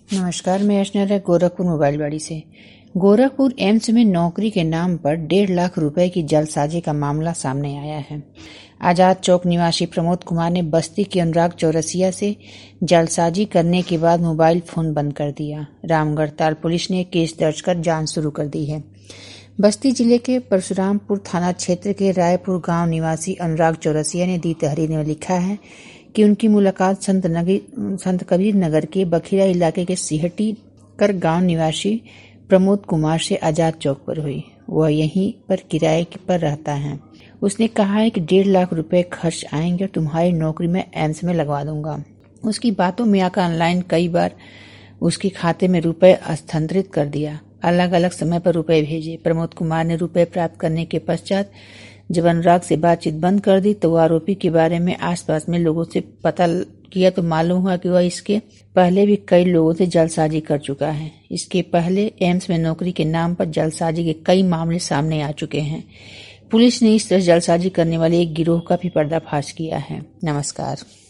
नमस्कार, मैं अर्चना गोरखपुर मोबाइल बाड़ी से। गोरखपुर एम्स में नौकरी के नाम पर 1.5 लाख रुपए की जालसाजी का मामला सामने आया है। आजाद चौक निवासी प्रमोद कुमार ने बस्ती के अनुराग चौरसिया से जालसाजी करने के बाद मोबाइल फोन बंद कर दिया। रामगढ़ताल पुलिस ने केस दर्ज कर जांच शुरू कर दी है। बस्ती जिले के परशुरामपुर थाना क्षेत्र के रायपुर गांव निवासी अनुराग चौरसिया ने दी तहरीर में लिखा है कि उनकी मुलाकात संत कबीर नगर के बखिरा इलाके के सिहटी कर गांव निवासी प्रमोद कुमार से आजाद चौक पर हुई। वह यहीं पर किराए पर रहता है। उसने कहा है कि 1.5 लाख रुपए खर्च आएंगे और तुम्हारी नौकरी मैं एम्स में लगवा दूंगा। उसकी बातों में आकर ऑनलाइन कई बार उसके खाते में रुपए स्थानांतरित कर दिया। अलग अलग समय पर रुपए भेजे। प्रमोद कुमार ने रुपए प्राप्त करने के पश्चात जब अनुराग से बातचीत बंद कर दी तो आरोपी के बारे में आसपास में लोगों से पता किया तो मालूम हुआ कि वह इसके पहले भी कई लोगों से जालसाजी कर चुका है। इसके पहले एम्स में नौकरी के नाम पर जालसाजी के कई मामले सामने आ चुके हैं। पुलिस ने इस तरह जालसाजी करने वाले एक गिरोह का भी पर्दाफाश किया है। नमस्कार।